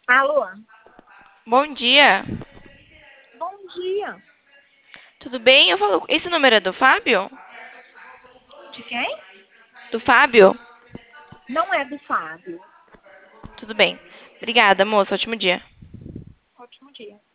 Alô? Bom dia. Bom dia. Tudo bem? Esse número é do Fábio? De quem? Do Fábio? Não é do Fábio. Tudo bem. Obrigada, moça. Ótimo dia. Ótimo dia.